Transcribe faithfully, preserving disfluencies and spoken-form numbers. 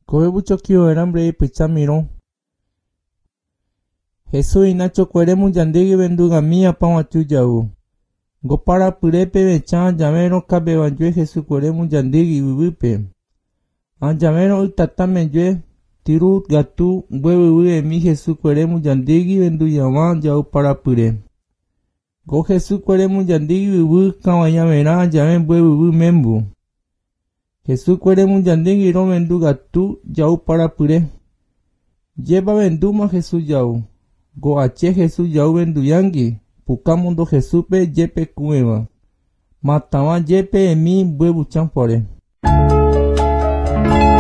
Kobe mucho kio eran brei pichamiro. Jesús inacho queremos yandegi benduga mía pa wachuyau. Gopara purepe bechan llamero cabe banjue Jesús queremos yandegi vivipe. An llamero utatame yue tiru gatu bue mi Jesús queremos yandegi bendu yaman yau para pure. Go Jesús queremos yandegi vivi kawanya vera llame bue vivi membu. Jesús queremos yandegi ro bendu gatu yau para pure. Lleva benduma Jesús yau. Go ache Jesús yau bendu yangi. Pukamundo Jesús pe yepe kueva. Matawa yepe emi bue buchan pore.